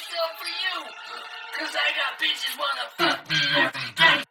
myself for you. Cause I got bitches wanna fuck me every day.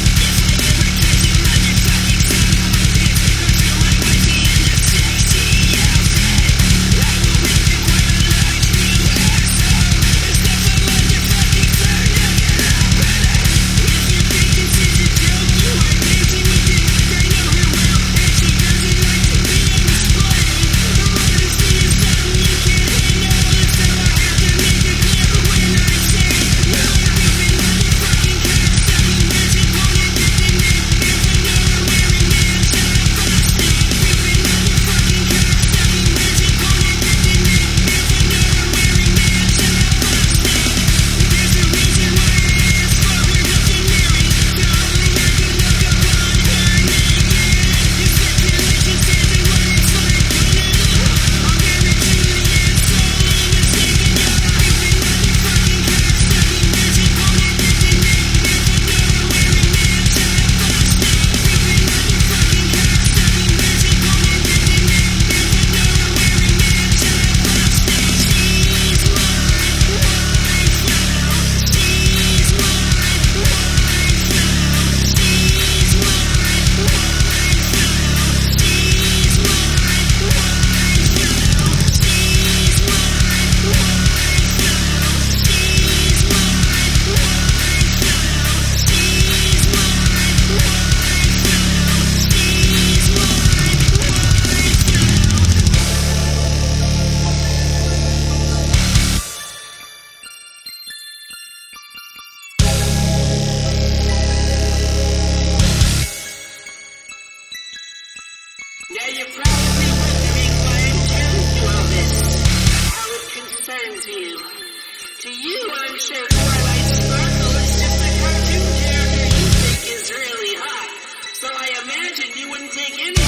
Now you're probably wondering why I'm telling you all this, how it concerns you. To you, I'm sure Twilight Sparkle is just a cartoon character you think is really hot, so I imagine you wouldn't take any